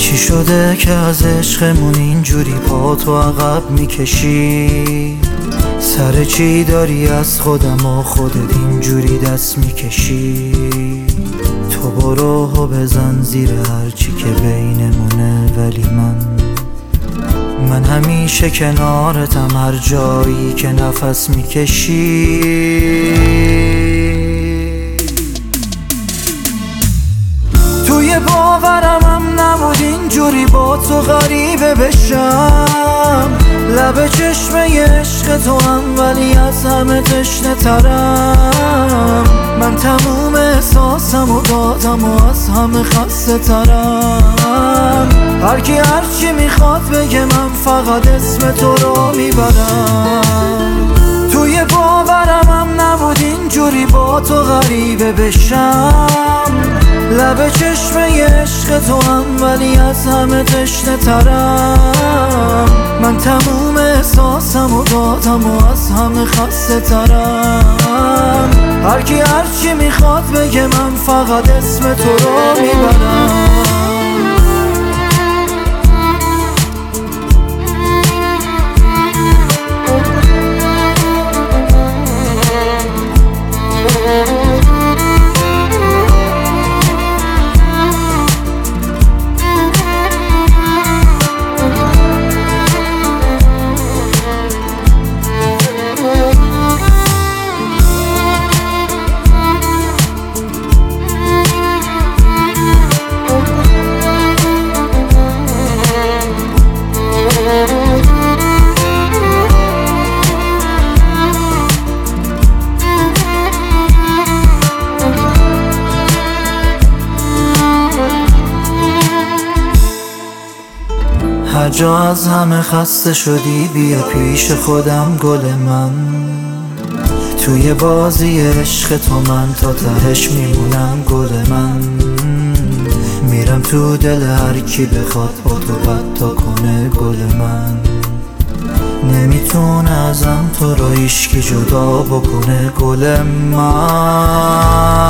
چی شده که از عشقمون اینجوری پاتو عقب میکشی؟ سر چی داری از خودم و خودت اینجوری دست میکشی؟ تو برو و بزن زیر هرچی که بینمونه، ولی من همیشه کنارتم هر جایی که نفس میکشی. توی باورم نبود اینجوری با تو غریبه بشم، لب چشمه عشق تو هم ولی از همه تشنه ترم. من تموم احساسم و دادم و از همه خسته ترم. هرکی هرچی میخواد بگه من فقط اسم تو رو میبرم. توی باورم نبود اینجوری با تو غریبه بشم، لب چشمه عشق تو هم ولی از همه تشنه ترم. من تموم احساسم و دادم و از همه خسته ترم. هرکی هرچی میخواد بگه من فقط اسم تو رو میبرم. هر جا از همه خسته شدی بیا پیش خودم گل من. توی بازی عشق تو من تا تهش میمونم گل من. میرم تو دل هر کی بخواد با تو بد تا کنه گل من. نمیتونه ازم تو رو هیچکی جدا بکنه گل من.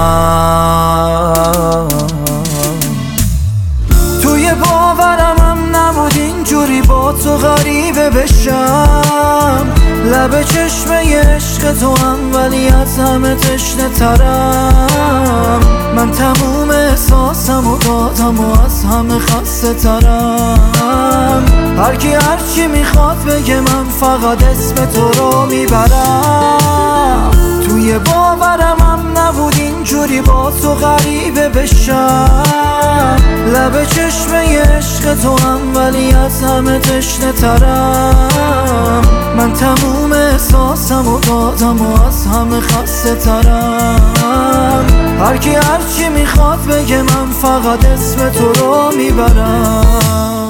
توی باورم نبود اینجوری با تو غریبه بشم، لب چشمه عشق تو هم ولی از همه تشنه ترم. من تموم احساسم و دادم و از همه خسته ترم. هرکی هرچی میخواد بگه من فقط اسم تو رو میبرم. توی باورم نبود اینجوری با تو غریبه بشم، لب چشمه عشق تو هم ولی از همه تشنه ترم. من تموم احساسم و دادم و از همه خسته ترم. هرکی هرچی میخواد بگه من فقط اسم تو رو میبرم.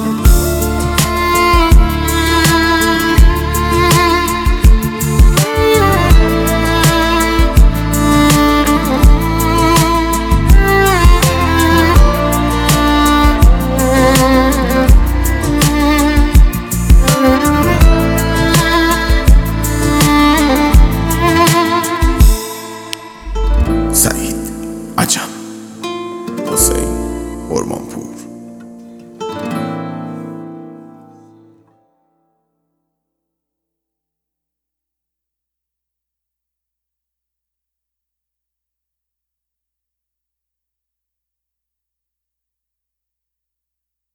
سعید عجب.